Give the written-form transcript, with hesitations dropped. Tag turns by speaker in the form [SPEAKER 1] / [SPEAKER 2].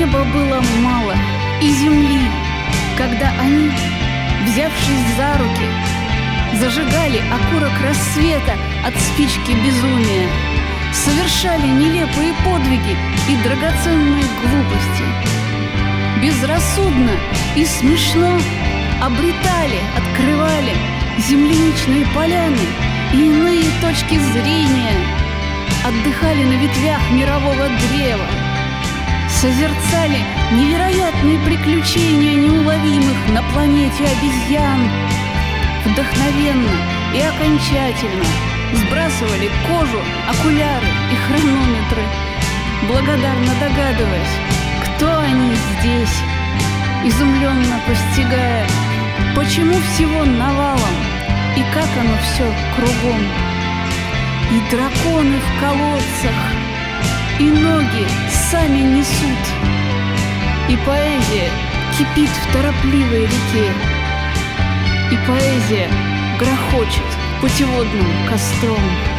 [SPEAKER 1] неба было мало, и земли, когда они, взявшись за руки, зажигали окурок рассвета от спички безумия, совершали нелепые подвиги и драгоценные глупости. Безрассудно и смешно обретали, открывали земляничные поляны и иные точки зрения, отдыхали на ветвях мирового древа, созерцали невероятные приключения неуловимых на планете обезьян, вдохновенно и окончательно сбрасывали кожу, окуляры и хронометры, благодарно догадываясь, кто они здесь, изумленно постигая, почему всего навалом и как оно все кругом. И драконы в колодцах, и ноги сами несут, и поэзия кипит в торопливой реке, и поэзия грохочет путеводным костром.